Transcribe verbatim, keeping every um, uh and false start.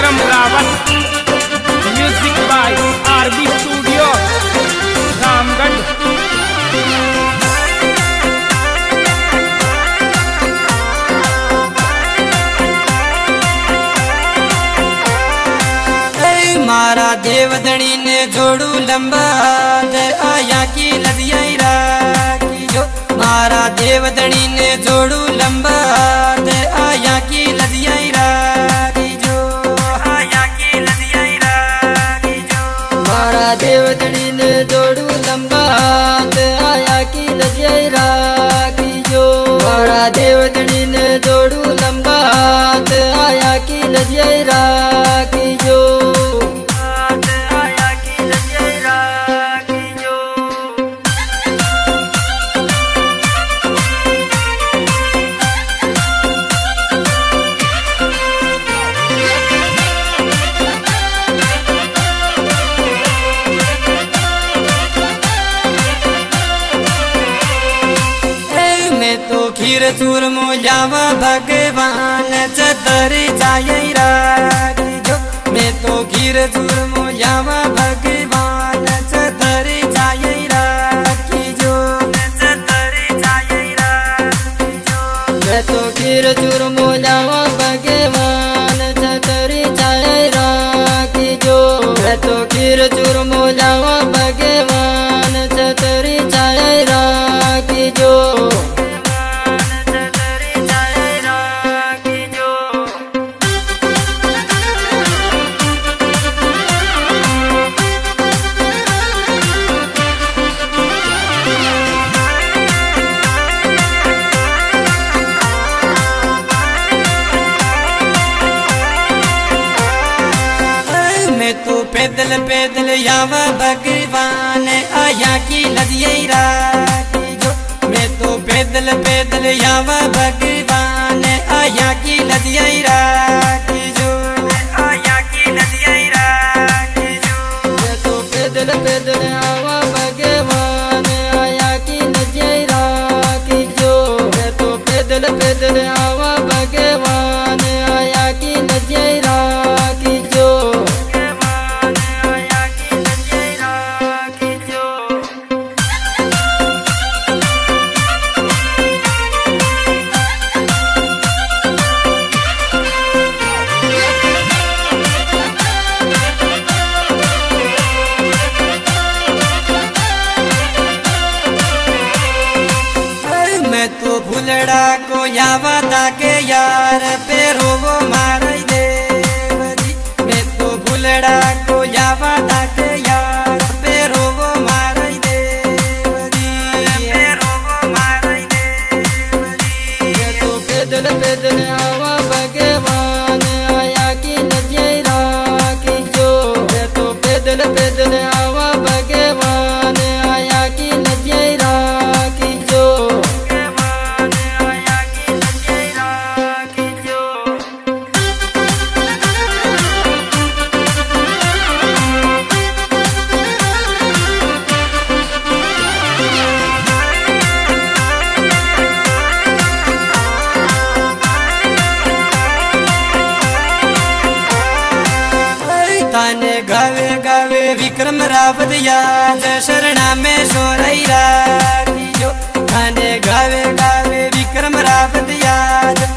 Vikram Rawat. Music by RB studio Ramgarh. मारा देवधनी ने जोड़ू लंबा दे आया की लदिया की जो। मारा देवधनी ने जोड़ू लंबा दे आया की लदिया की जो। आया की लदिया की जो। मारा देवधनी ने जोड़ू लंबा दे आया की लदिया की जो। मारा देवधनी ने जोड़ू लंबा दे आया की लदिया की जो। खीर चूर मोजावा भगवान चतरी जायरा की जो। मैं तो खीर चूर मोजावा भगवान चतरी जायरा की जो। चतरी जायरा की जो। मैं तो खीर चूर मोजावा भगवान चतरी जायरा की जो। मैं तो खीर चूर मोजावा भगवान चतरी जायरा की जो। तो पैदल पैदल यावा भगवान आया की लदिया की जो। मैं तो पैदल पैदल यावा भगवान आया की लदिया की जो। आया की लदिया की जो। मैं तो पैदल पैदल आवा भगवान आया की लदिया की जो। मैं तो पैदल पैदल आवा भगवान आया की लदिया की जो। तो भूलड़ा को यावा के यार पेरो वो मार दे। मैं तो भूलड़ा को यावा के यार पेरो वो मार दे। पेरो वो मार दे। मैं तो पैदल पैदल आवा भगवान आया की लदिया की जो। मैं तो पैदल पैदल आवा भगवान आया की लदिया की जो। गावे गावे विक्रम रावत याद शरणा में सोरैरा की जो। गाने गावे गावे विक्रम रावत याद